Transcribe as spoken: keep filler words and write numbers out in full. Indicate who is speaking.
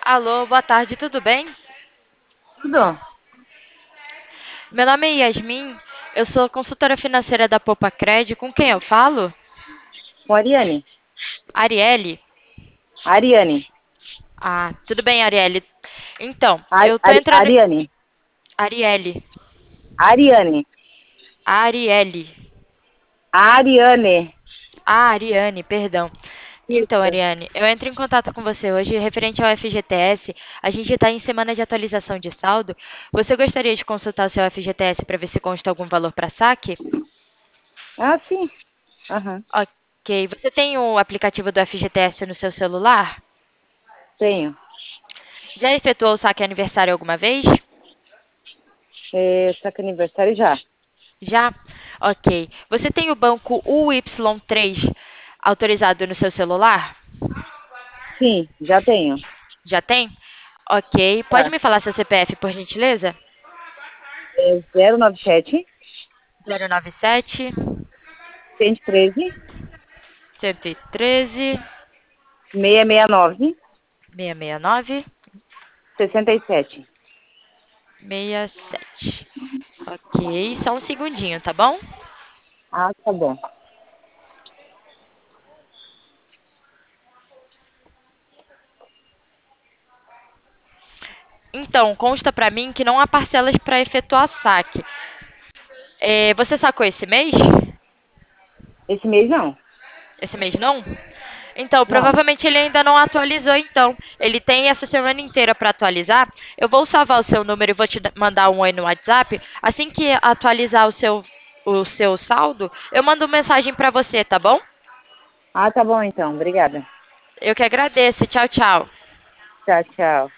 Speaker 1: Alô, boa tarde, tudo bem?
Speaker 2: Tudo?
Speaker 1: Meu nome é Yasmin, eu sou consultora financeira da Poupa Cred. Com quem eu falo?
Speaker 2: Com a Ariane.
Speaker 1: Arielle?
Speaker 2: Ariane.
Speaker 1: Ah, tudo bem, Arielle. Então,
Speaker 2: Ari,
Speaker 1: eu tô
Speaker 2: Ari-
Speaker 1: entrando em...
Speaker 2: Ariane.
Speaker 1: Arielle.
Speaker 2: Ariane.
Speaker 1: Arielle.
Speaker 2: Ariane.
Speaker 1: Ah, Ariane, perdão. Então,
Speaker 2: Isso.
Speaker 1: Ariane, eu entro em contato com você hoje referente ao F G T S. A gente está em semana de atualização de saldo. Você gostaria de consultar o seu F G T S para ver se consta algum valor para saque?
Speaker 2: Ah, sim. Aham.
Speaker 1: Ok. Você tem o aplicativo do F G T S no seu celular?
Speaker 2: Tenho.
Speaker 1: Já efetuou o saque aniversário alguma vez?
Speaker 2: É, tá com aniversário já.
Speaker 1: Já? Ok. Você tem o banco U Y três autorizado no seu celular?
Speaker 2: Sim, já tenho.
Speaker 1: Já tem? Ok. Pode
Speaker 2: Tá.
Speaker 1: me falar seu C P F, por gentileza?
Speaker 2: É zero nove sete,
Speaker 1: Zero nove sete,
Speaker 2: cento e treze,
Speaker 1: cento e treze,
Speaker 2: seiscentos e sessenta e nove,
Speaker 1: seiscentos e sessenta e nove,
Speaker 2: sessenta e sete.
Speaker 1: sessenta e sete. Ok. Só um segundinho, tá bom?
Speaker 2: Ah, tá bom.
Speaker 1: Então, consta pra mim que não há parcelas para efetuar saque. É, você sacou esse mês?
Speaker 2: Esse mês não.
Speaker 1: Esse mês não? Então,
Speaker 2: Não.
Speaker 1: provavelmente ele ainda não atualizou, então. Ele tem essa semana inteira para atualizar. Eu vou salvar o seu número e vou te da- mandar um oi no WhatsApp. Assim que atualizar o seu, o seu saldo, eu mando mensagem para você, tá bom?
Speaker 2: Ah, tá bom então. Obrigada.
Speaker 1: Eu que agradeço. Tchau, tchau.
Speaker 2: Tchau, tchau.